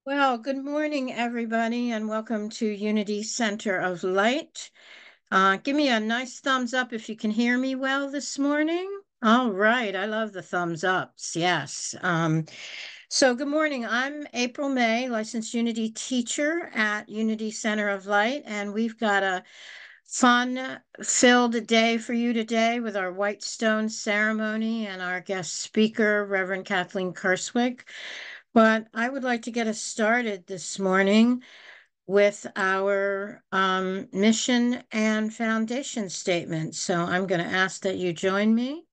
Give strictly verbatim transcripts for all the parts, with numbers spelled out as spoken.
Well, good morning, everybody, and welcome to Unity Center of Light. Uh, give me a nice thumbs up if you can hear me well this morning. All right, I love the thumbs ups. Yes. Um, so, good morning. I'm April May, licensed Unity teacher at Unity Center of Light, and we've got a fun-filled day for you today with our White Stone ceremony and our guest speaker, Reverend Kathleen Kerswick. But I would like to get us started this morning with our um, mission and foundation statement. So I'm going to ask that you join me.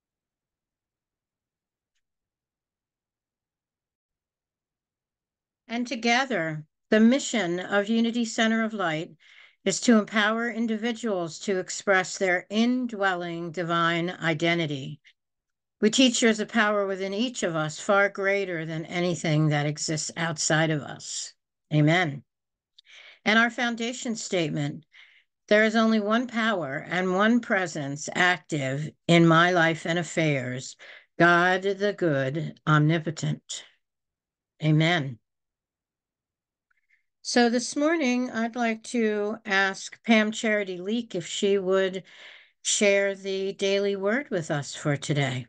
And together, the mission of Unity Center of Light is to empower individuals to express their indwelling divine identity. We teach there's a power within each of us far greater than anything that exists outside of us. Amen. And our foundation statement: there is only one power and one presence active in my life and affairs, God the good, omnipotent. Amen. So this morning, I'd like to ask Pam Charity Leek if she would share the daily word with us for today.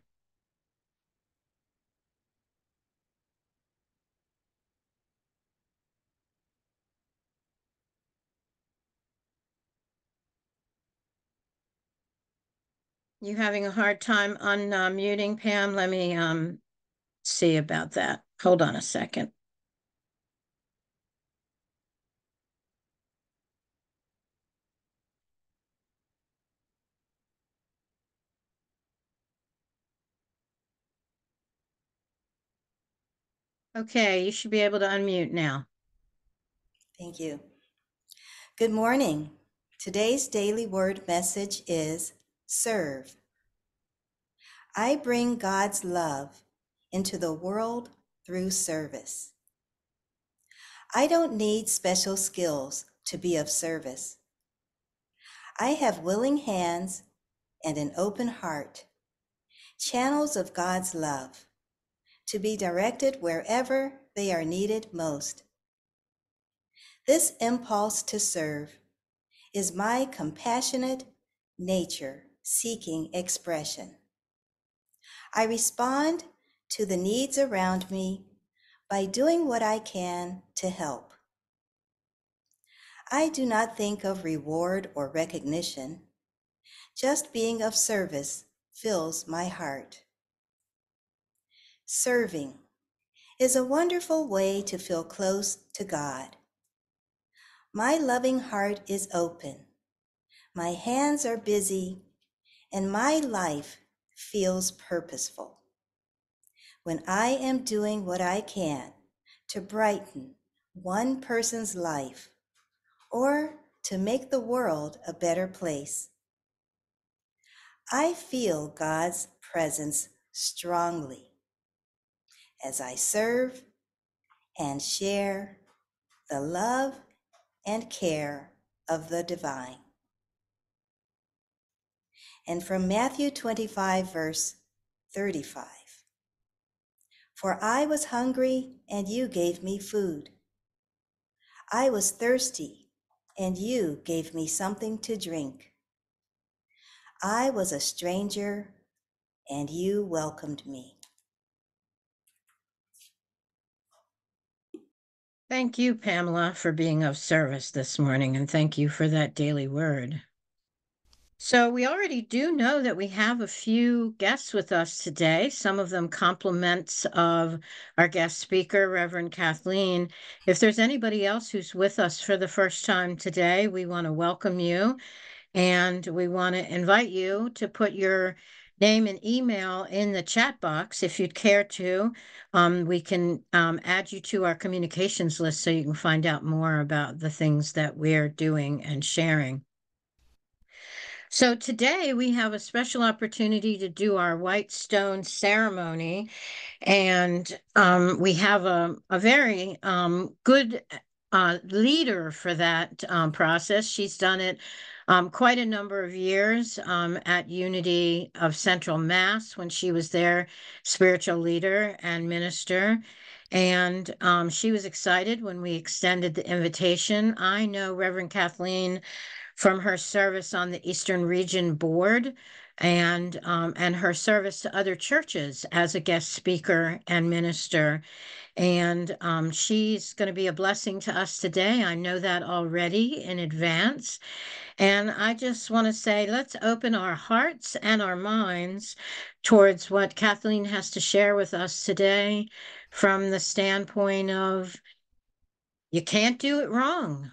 You having a hard time unmuting, Pam? Let me um, see about that. Hold on a second. Okay, you should be able to unmute now. Thank you. Good morning. Today's daily word message is serve. I bring God's love into the world through service. I don't need special skills to be of service. I have willing hands and an open heart, channels of God's love, to be directed wherever they are needed most. This impulse to serve is my compassionate nature seeking expression. I respond to the needs around me by doing what I can to help. I do not think of reward or recognition. Just being of service fills my heart. Serving is a wonderful way to feel close to God. My loving heart is open. My hands are busy, and my life feels purposeful. When I am doing what I can to brighten one person's life or to make the world a better place, I feel God's presence strongly as I serve and share the love and care of the divine. And from Matthew twenty-five, verse thirty-five. For I was hungry, and you gave me food. I was thirsty, and you gave me something to drink. I was a stranger, and you welcomed me. Thank you, Pamela, for being of service this morning, and thank you for that daily word. So we already do know that we have a few guests with us today, some of them compliments of our guest speaker, Reverend Kathleen. If there's anybody else who's with us for the first time today, we want to welcome you, and we want to invite you to put your name and email in the chat box if you'd care to. Um, we can um, add you to our communications list so you can find out more about the things that we're doing and sharing. So today we have a special opportunity to do our white stone ceremony, and um, we have a, a very um, good uh, leader for that um, process. She's done it um, quite a number of years um, at Unity of Central Mass when she was their spiritual leader and minister. And um, she was excited when we extended the invitation. I know Reverend Kathleen from her service on the Eastern Region Board and um, and her service to other churches as a guest speaker and minister. And um, she's going to be a blessing to us today. I know that already in advance. And I just want to say, let's open our hearts and our minds towards what Kathleen has to share with us today from the standpoint of you can't do it wrong.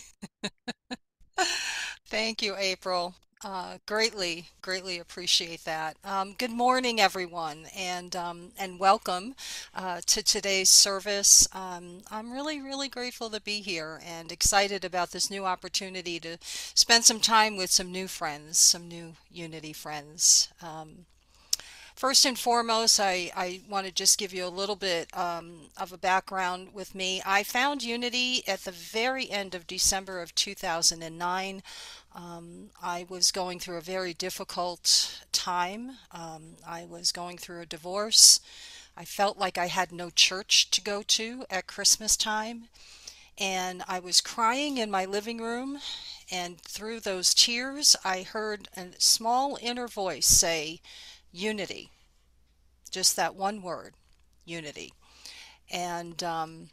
Thank you, April. Uh, greatly, greatly appreciate that. Um, good morning, everyone, and um, and welcome uh, to today's service. Um, I'm really, really grateful to be here and excited about this new opportunity to spend some time with some new friends, some new Unity friends. Um, First and foremost, I, I want to just give you a little bit um, of a background with me. I found Unity at the very end of December of two thousand nine. Um, I was going through a very difficult time. Um, I was going through a divorce. I felt like I had no church to go to at Christmas time. And I was crying in my living room. And through those tears, I heard a small inner voice say, Unity. Just that one word, unity. And um,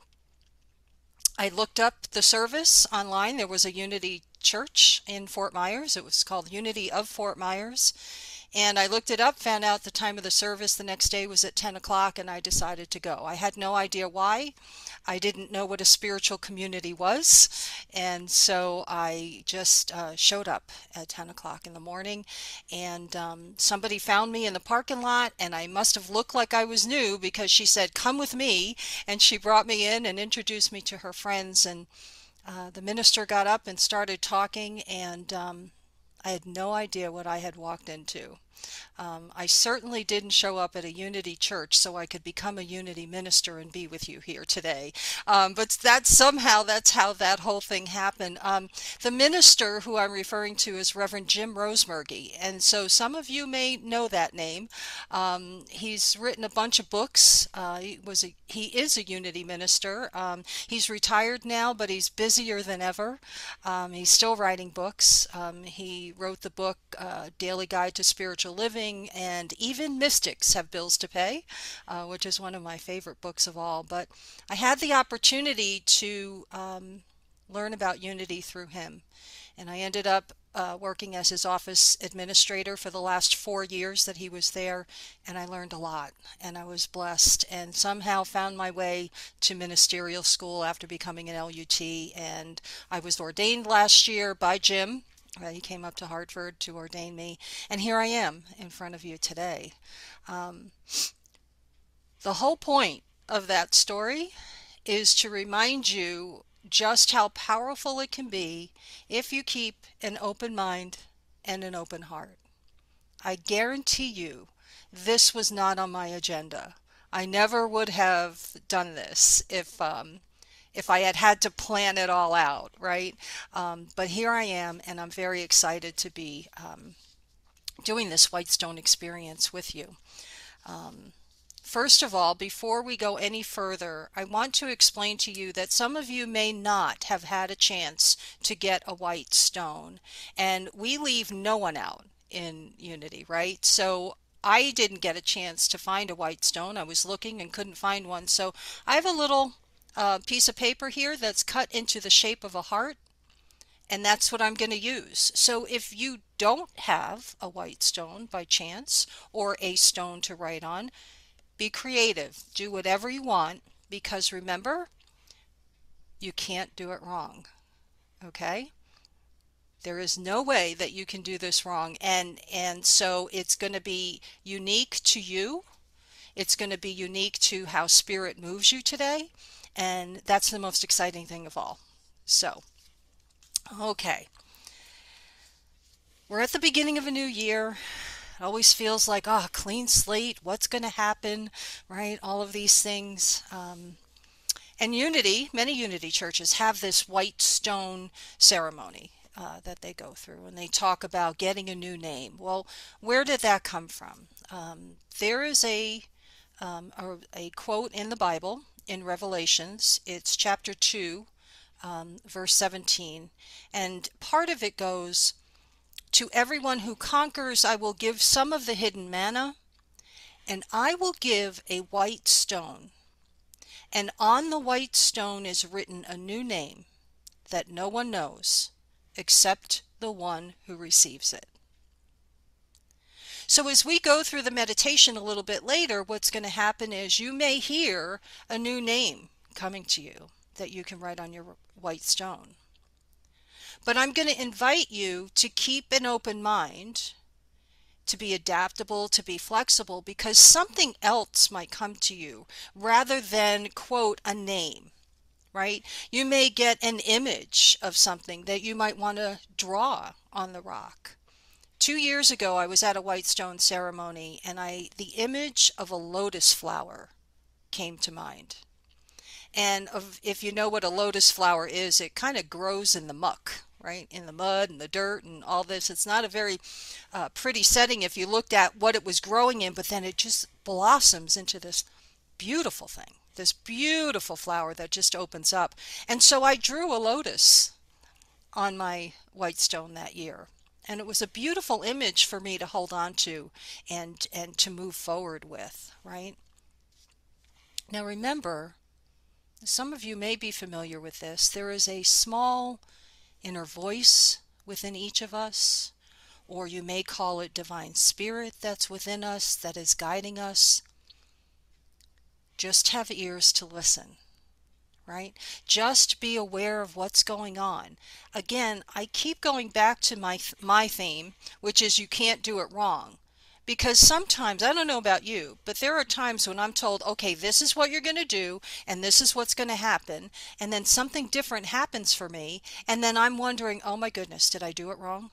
I looked up the service online. There was a Unity church in Fort Myers. It was called Unity of Fort Myers. And I looked it up, found out the time of the service the next day was at ten o'clock, and I decided to go. I had no idea why. I didn't know what a spiritual community was. And so I just uh, showed up at ten o'clock in the morning. And um, somebody found me in the parking lot, and I must have looked like I was new because she said, "Come with me." And she brought me in and introduced me to her friends. And uh, the minister got up and started talking, and um, I had no idea what I had walked into. Um, I certainly didn't show up at a Unity church so I could become a Unity minister and be with you here today. Um, but that somehow that's how that whole thing happened. Um, the minister who I'm referring to is Reverend Jim Rosemergy, and so some of you may know that name. Um, he's written a bunch of books. Uh, he was a, he is a Unity minister. Um, he's retired now, but he's busier than ever. Um, he's still writing books. Um, he wrote the book uh, Daily Guide to Spiritual Living, and Even Mystics Have Bills to Pay, uh, which is one of my favorite books of all. But I had the opportunity to um, learn about Unity through him, and I ended up uh, working as his office administrator for the last four years that he was there, and I learned a lot, and I was blessed, and somehow found my way to ministerial school after becoming an L U T, and I was ordained last year by Jim. Uh, he came up to Hartford to ordain me, and here I am in front of you today. Um, the whole point of that story is to remind you just how powerful it can be if you keep an open mind and an open heart. I guarantee you this was not on my agenda. I never would have done this if um, if I had had to plan it all out, right? Um, but here I am, and I'm very excited to be um, doing this Whitestone experience with you. Um, First of all, before we go any further, I want to explain to you that some of you may not have had a chance to get a white stone, and we leave no one out in Unity, right? So I didn't get a chance to find a white stone. I was looking and couldn't find one. So I have a little uh, piece of paper here that's cut into the shape of a heart, and that's what I'm going to use. So if you don't have a white stone by chance or a stone to write on, be creative. Do whatever you want, because remember, you can't do it wrong. Okay? There is no way that you can do this wrong. And and so it's going to be unique to you. It's going to be unique to how spirit moves you today. And that's the most exciting thing of all. So, okay. We're at the beginning of a new year. It always feels like, oh, clean slate, what's going to happen, right? All of these things. Um, and Unity, many Unity churches have this white stone ceremony uh, that they go through, and they talk about getting a new name. Well, where did that come from? Um, there is a, um, a, a quote in the Bible in Revelations. It's chapter two, um, verse seventeen. And part of it goes, "To everyone who conquers, I will give some of the hidden manna, and I will give a white stone. And on the white stone is written a new name that no one knows except the one who receives it." So as we go through the meditation a little bit later, what's going to happen is you may hear a new name coming to you that you can write on your white stone. But I'm going to invite you to keep an open mind, to be adaptable, to be flexible, because something else might come to you rather than, quote, a name, right? You may get an image of something that you might want to draw on the rock. Two years ago, I was at a white stone ceremony, and I the image of a lotus flower came to mind. And of, if you know what a lotus flower is, it kind of grows in the muck, right? In the mud and the dirt and all this. It's not a very uh, pretty setting if you looked at what it was growing in, but then it just blossoms into this beautiful thing, this beautiful flower that just opens up. And so I drew a lotus on my white stone that year. And it was a beautiful image for me to hold on to and, and to move forward with, right? Now remember, some of you may be familiar with this. There is a small inner voice within each of us, or you may call it divine spirit that's within us that is guiding us. Just have ears to listen. Right? Just be aware of what's going on. Again, I keep going back to my my theme, which is you can't do it wrong. Because sometimes, I don't know about you, but there are times when I'm told, okay, this is what you're going to do, and this is what's going to happen, and then something different happens for me, and then I'm wondering, oh my goodness, did I do it wrong?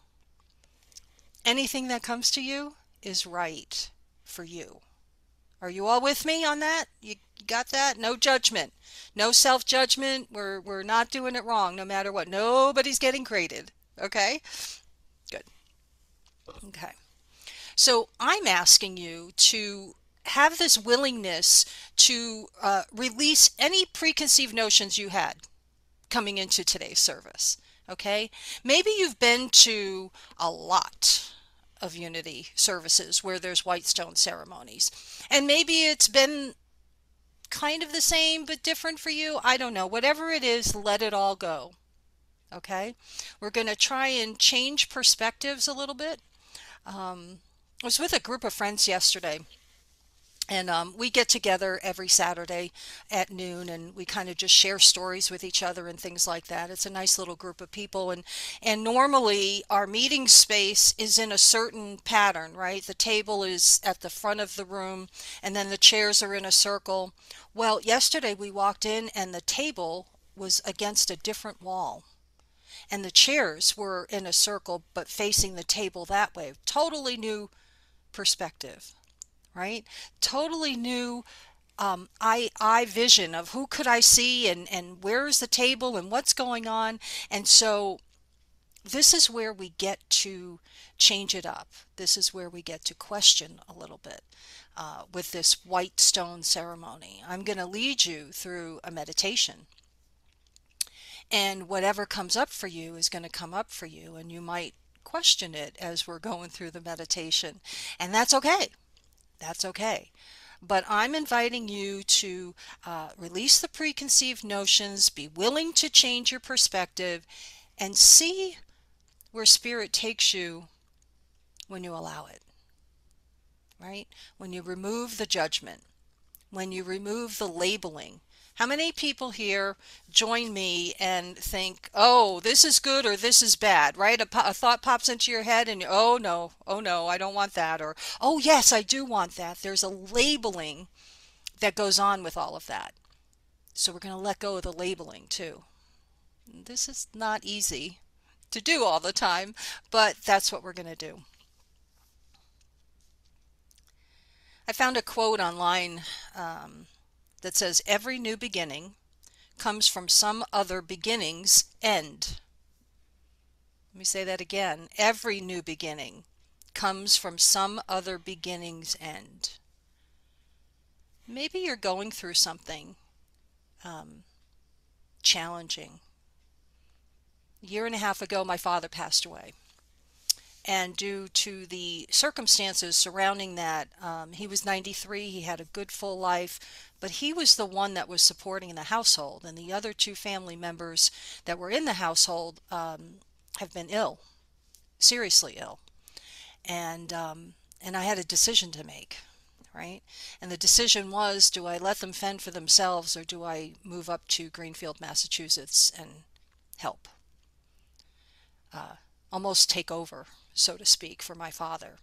Anything that comes to you is right for you. Are you all with me on that? You got that? No judgment. No self-judgment. We're we're not doing it wrong no matter what. Nobody's getting graded. Okay? Good. Okay. So I'm asking you to have this willingness to uh, release any preconceived notions you had coming into today's service. Okay? Maybe you've been to a lot of Unity services where there's white stone ceremonies. And maybe it's been kind of the same but different for you. I don't know. Whatever it is, let it all go. Okay? We're going to try and change perspectives a little bit. Um, I was with a group of friends yesterday. And um, we get together every Saturday at noon, and we kind of just share stories with each other and things like that. It's a nice little group of people, and and normally our meeting space is in a certain pattern, right? The table is at the front of the room, and then the chairs are in a circle. Well, yesterday we walked in, and the table was against a different wall, and the chairs were in a circle but facing the table that way. Totally new perspective. Right? Totally new um, eye, eye vision of who could I see and, and where's the table and what's going on. And so this is where we get to change it up. This is where we get to question a little bit uh, with this white stone ceremony. I'm going to lead you through a meditation. And whatever comes up for you is going to come up for you. And you might question it as we're going through the meditation. And that's okay. That's okay. But I'm inviting you to uh, release the preconceived notions, be willing to change your perspective, and see where Spirit takes you when you allow it. Right? When you remove the judgment, when you remove the labeling. How many people here join me and think, oh, this is good or this is bad, right? A, a thought pops into your head and, oh, no, oh, no, I don't want that. Or, oh, yes, I do want that. There's a labeling that goes on with all of that. So we're going to let go of the labeling too. This is not easy to do all the time, but that's what we're going to do. I found a quote online um, that says, every new beginning comes from some other beginning's end. Let me say that again. Every new beginning comes from some other beginning's end. Maybe you're going through something um, challenging. A year and a half ago, my father passed away. And due to the circumstances surrounding that, um, he was ninety-three, he had a good full life, but he was the one that was supporting the household. And the other two family members that were in the household um, have been ill, seriously ill. And, um, and I had a decision to make, right? And the decision was, do I let them fend for themselves or do I move up to Greenfield, Massachusetts and help? Uh, almost take over, so to speak, for my father.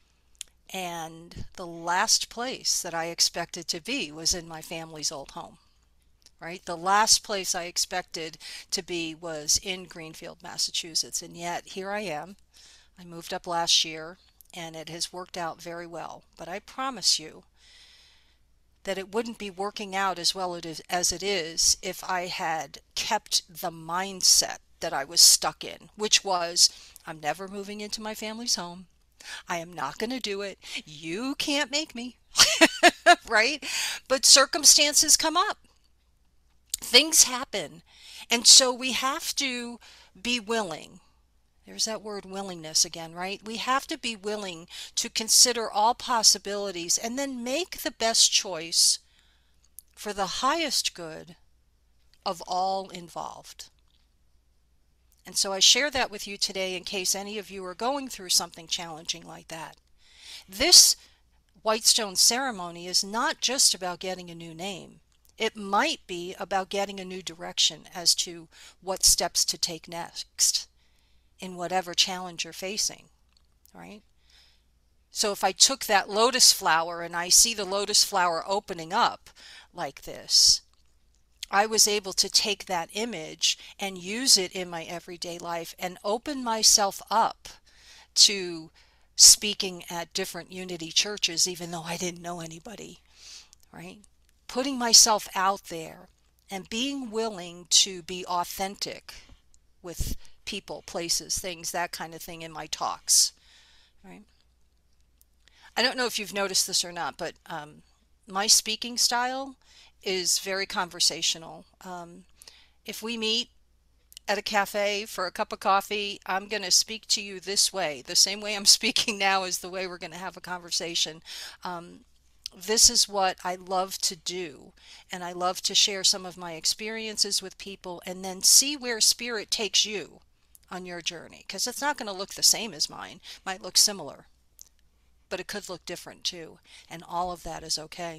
And the last place that I expected to be was in my family's old home, right? The last place I expected to be was in Greenfield, Massachusetts. And yet here I am. I moved up last year and it has worked out very well. But I promise you that it wouldn't be working out as well as it is if I had kept the mindset that I was stuck in, which was, I'm never moving into my family's home. I am not going to do it. You can't make me, right? But circumstances come up. Things happen. And so we have to be willing. There's that word willingness again, right? We have to be willing to consider all possibilities and then make the best choice for the highest good of all involved. And so I share that with you today in case any of you are going through something challenging like that. This Whitestone ceremony is not just about getting a new name. It might be about getting a new direction as to what steps to take next in whatever challenge you're facing, right? So if I took that lotus flower and I see the lotus flower opening up like this, I was able to take that image and use it in my everyday life and open myself up to speaking at different Unity churches, even though I didn't know anybody, right? Putting myself out there and being willing to be authentic with people, places, things, that kind of thing in my talks, right? I don't know if you've noticed this or not, but um, my speaking style is very conversational. Um, if we meet at a cafe for a cup of coffee, I'm going to speak to you this way. The same way I'm speaking now is the way we're going to have a conversation. Um, this is what I love to do, and I love to share some of my experiences with people and then see where spirit takes you on your journey, because it's not going to look the same as mine. It might look similar, but it could look different too, and all of that is okay.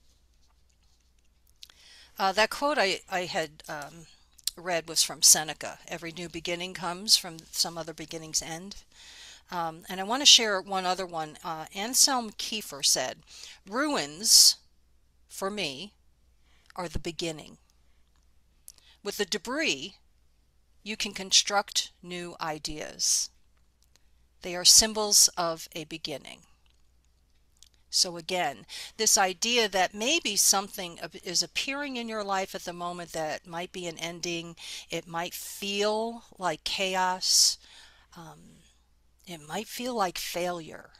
Uh, that quote I, I had um, read was from Seneca. Every new beginning comes from some other beginning's end. Um, and I want to share one other one. Uh, Anselm Kiefer said, ruins, for me, are the beginning. With the debris, you can construct new ideas. They are symbols of a beginning. So again, this idea that maybe something is appearing in your life at the moment that might be an ending, it might feel like chaos, um, it might feel like failure.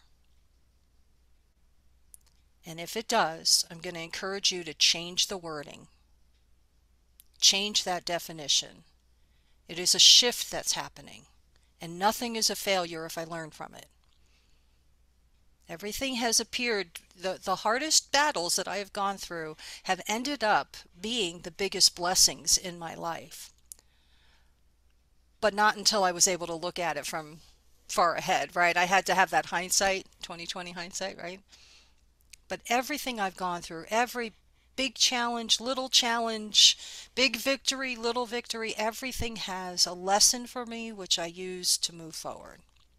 And if it does, I'm going to encourage you to change the wording. Change that definition. It is a shift that's happening, and nothing is a failure if I learn from it. Everything has appeared, the, the hardest battles that I have gone through have ended up being the biggest blessings in my life. But not until I was able to look at it from far ahead, right? I had to have that hindsight, twenty twenty hindsight, right? But everything I've gone through, every big challenge, little challenge, big victory, little victory, everything has a lesson for me which I use to move forward.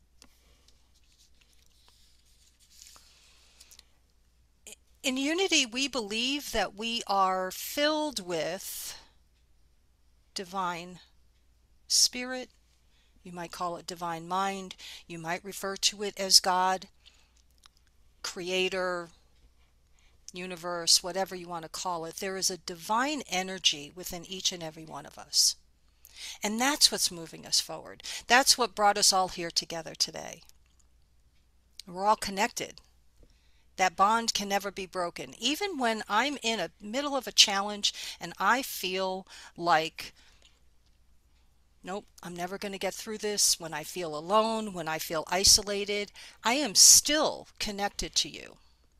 In Unity, we believe that we are filled with divine spirit. You might call it divine mind. You might refer to it as God, creator, universe, whatever you want to call it. There is a divine energy within each and every one of us. And that's what's moving us forward. That's what brought us all here together today. We're all connected. That bond can never be broken. Even when I'm in a middle of a challenge and I feel like, nope, I'm never going to get through this, when I feel alone, when I feel isolated, I am still connected to you.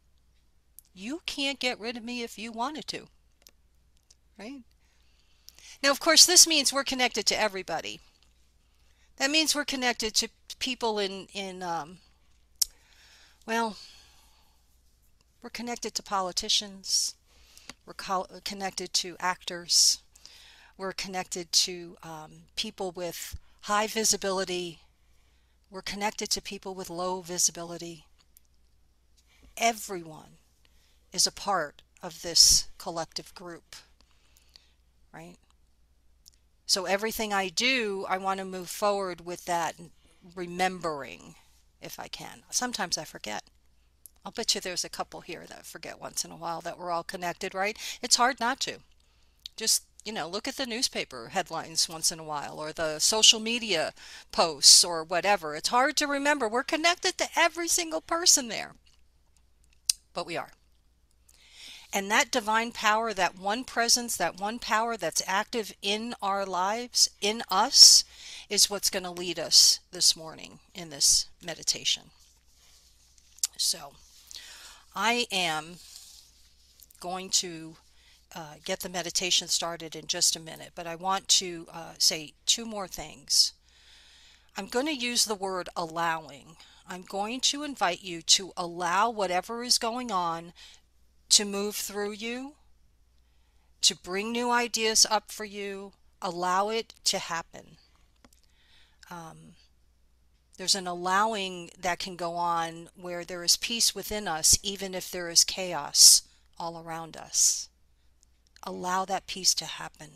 You can't get rid of me if you wanted to, right? Now, of course, this means we're connected to everybody. That means we're connected to people in, in um, well, we're connected to politicians. We're co- connected to actors. We're connected to um, people with high visibility. We're connected to people with low visibility. Everyone is a part of this collective group, right? So everything I do, I want to move forward with that remembering if I can. Sometimes I forget. I'll bet you there's a couple here that forget once in a while that we're all connected, right? It's hard not to. Just, you know, look at the newspaper headlines once in a while or the social media posts or whatever. It's hard to remember. We're connected to every single person there, but we are. And that divine power, that one presence, that one power that's active in our lives, in us, is what's going to lead us this morning in this meditation. So I am going to uh, get the meditation started in just a minute, but I want to uh, say two more things. I'm going to use the word allowing. I'm going to invite you to allow whatever is going on to move through you, to bring new ideas up for you. Allow it to happen. Um, there's an allowing that can go on where there is peace within us, even if there is chaos all around us. Allow that peace to happen.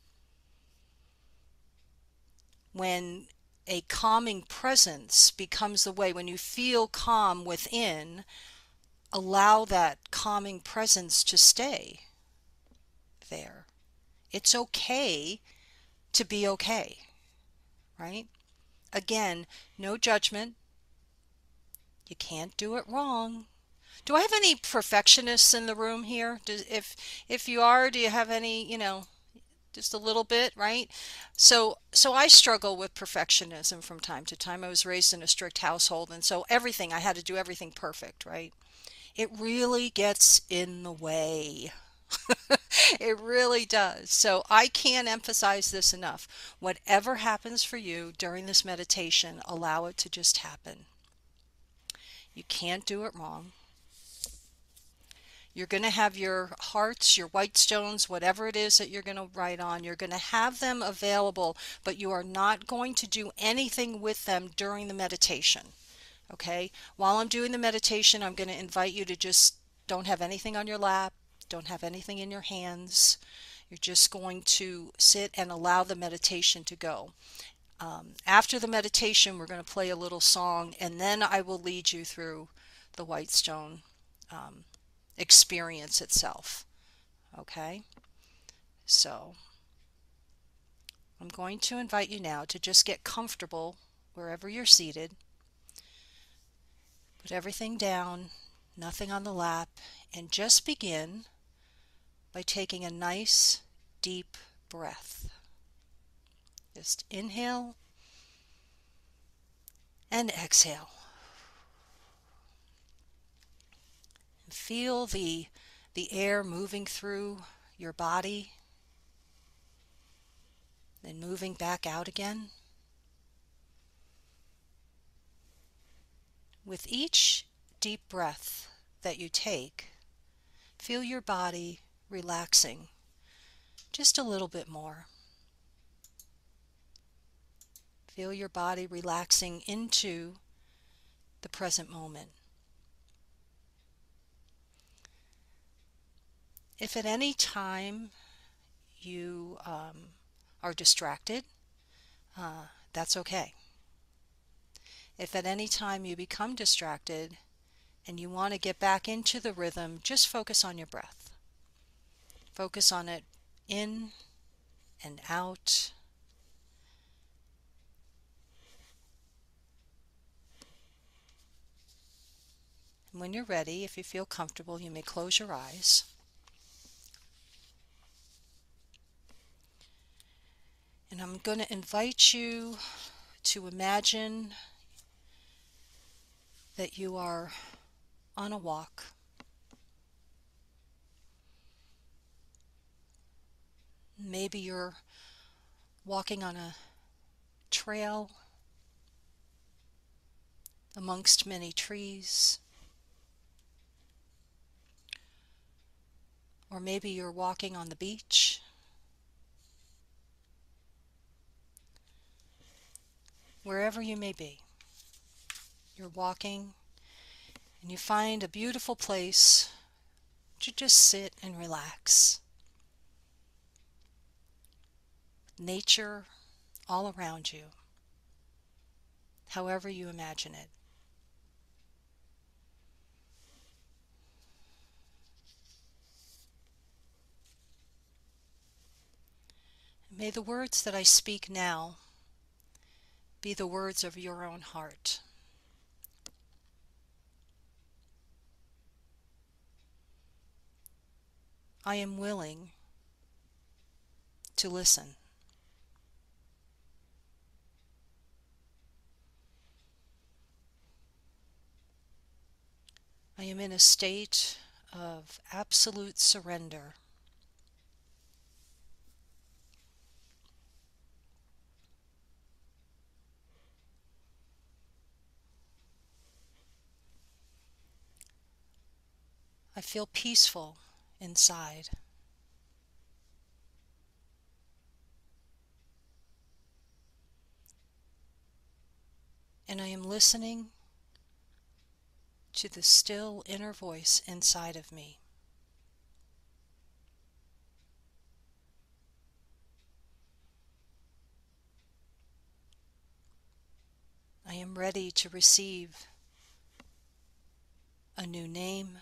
When a calming presence becomes the way, when you feel calm within, allow that calming presence to stay there. It's okay to be okay, right? Again, no judgment. You can't do it wrong. Do I have any perfectionists in the room here? Do, if if you are, do you have any, you know, just a little bit, right? So so I struggle with perfectionism from time to time. I was raised in a strict household, and so everything, I had to do everything perfect, right? It really gets in the way. It really does. So I can't emphasize this enough. Whatever happens for you during this meditation, allow it to just happen. You can't do it wrong. You're going to have your hearts, your white stones, whatever it is that you're going to write on, you're going to have them available, but you are not going to do anything with them during the meditation. Okay? While I'm doing the meditation, I'm going to invite you to just don't have anything on your lap, don't have anything in your hands. You're just going to sit and allow the meditation to go. Um, after the meditation, we're going to play a little song, and then I will lead you through the white stone um, experience itself. Okay? So I'm going to invite you now to just get comfortable wherever you're seated. Put everything down, nothing on the lap, and just begin by taking a nice deep breath. Just inhale and exhale. Feel the, the air moving through your body, then moving back out again. With each deep breath that you take, feel your body relaxing just a little bit more. Feel your body relaxing into the present moment. If at any time you um, are distracted, uh, that's okay. If at any time you become distracted and you want to get back into the rhythm, just focus on your breath. Focus on it in and out. When you're ready, if you feel comfortable, you may close your eyes. And I'm going to invite you to imagine that you are on a walk. Maybe you're walking on a trail amongst many trees. Or maybe you're walking on the beach. Wherever you may be, you're walking and you find a beautiful place to just sit and relax. Nature all around you, however you imagine it. May the words that I speak now be the words of your own heart. I am willing to listen. I am in a state of absolute surrender. I feel peaceful inside. And I am listening to the still inner voice inside of me. I am ready to receive a new name,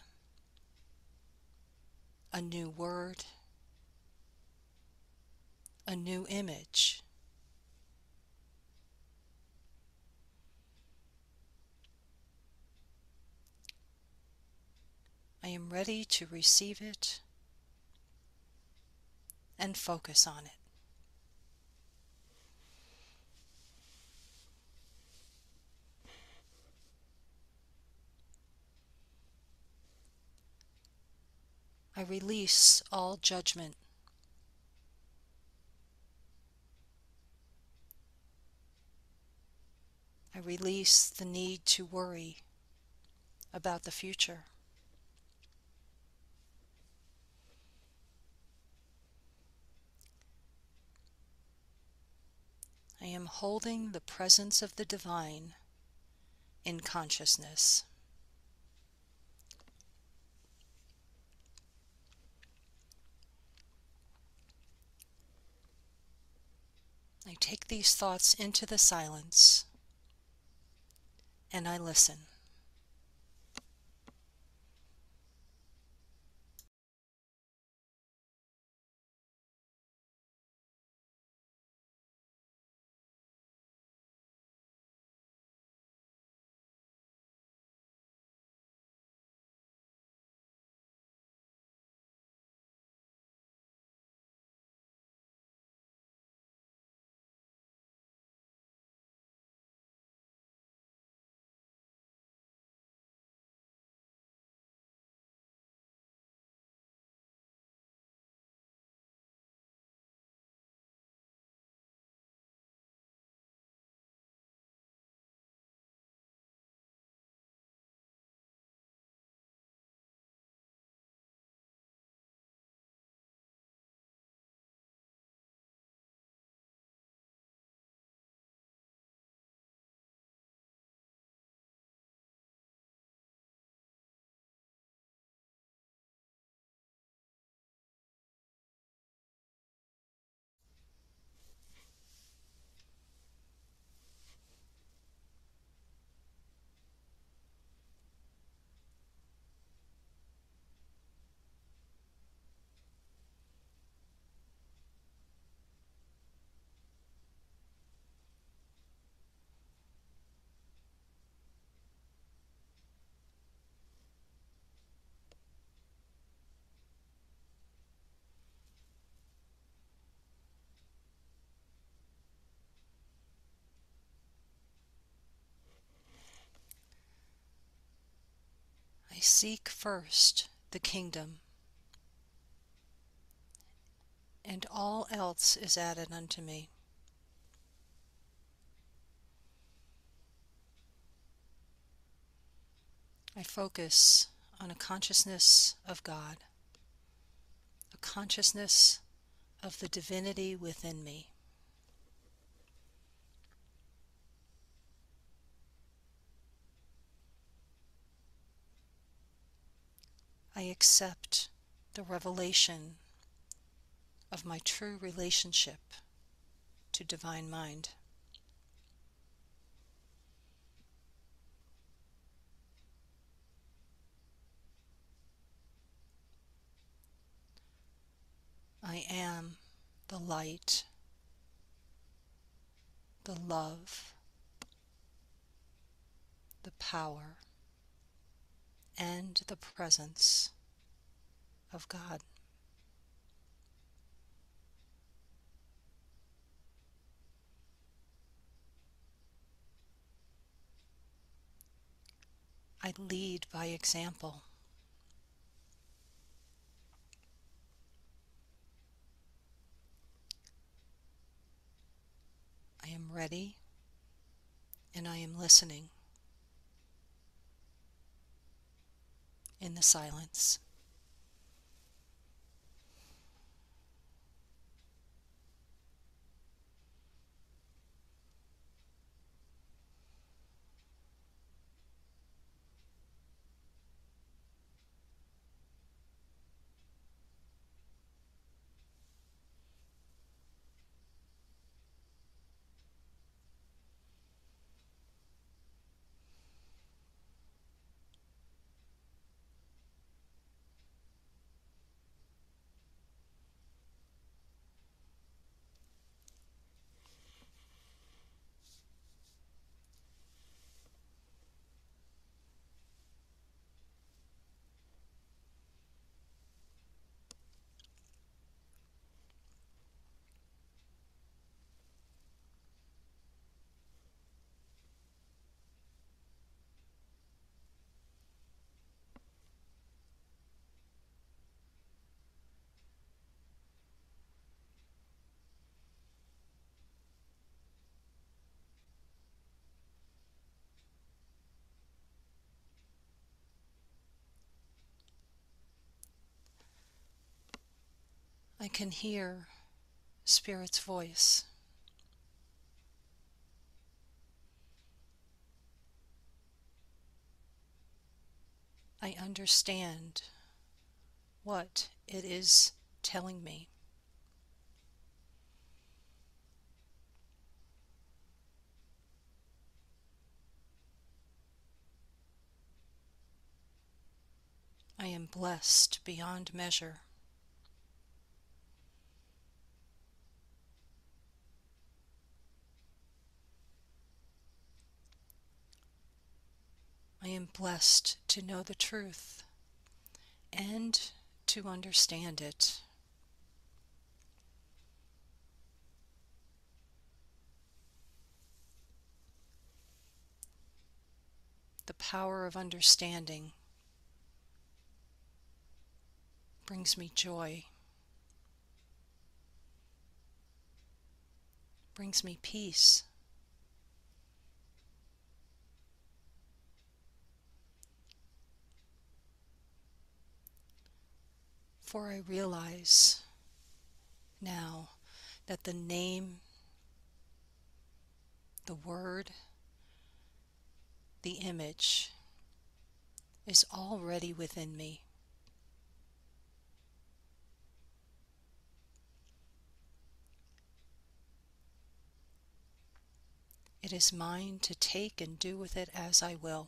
a new word, a new image. I am ready to receive it and focus on it. I release all judgment. I release the need to worry about the future. I am holding the presence of the divine in consciousness. I take these thoughts into the silence and I listen. seek first the kingdom, and all else is added unto me. I focus on a consciousness of God, a consciousness of the divinity within me. I accept the revelation of my true relationship to Divine Mind. I am the light, the love, the power, and the presence of God. I lead by example. I am ready and I am listening in the silence. I can hear Spirit's voice. I understand what it is telling me. I am blessed beyond measure. I am blessed to know the truth and to understand it. The power of understanding brings me joy, brings me peace. For I realize now that the name, the word, the image is already within me. It is mine to take and do with it as I will.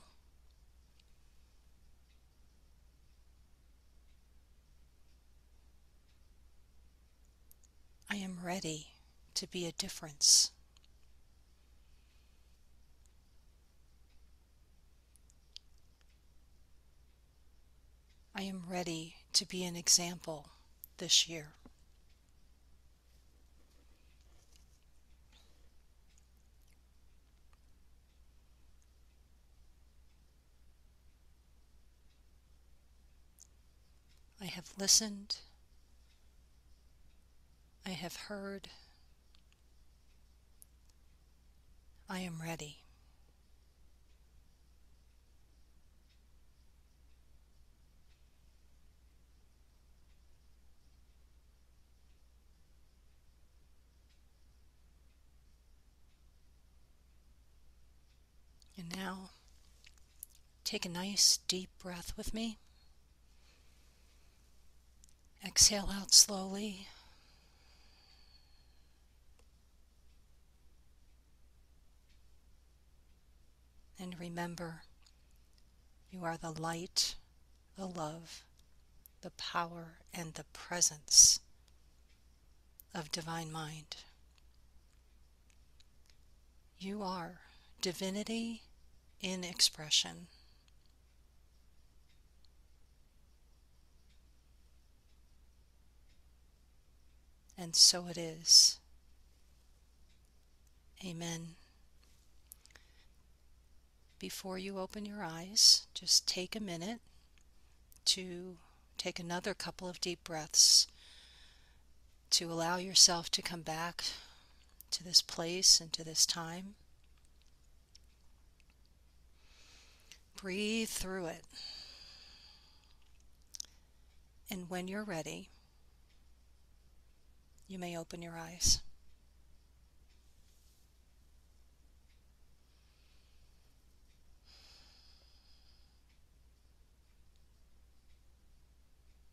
I am ready to be a difference. I am ready to be an example this year. have listened. I have heard. I am ready. And now, take a nice deep breath with me. Exhale out slowly. And remember, you are the light, the love, the power, and the presence of Divine Mind. You are divinity in expression. And so it is. Amen. Before you open your eyes, just take a minute to take another couple of deep breaths to allow yourself to come back to this place and to this time. Breathe through it. And when you're ready, you may open your eyes.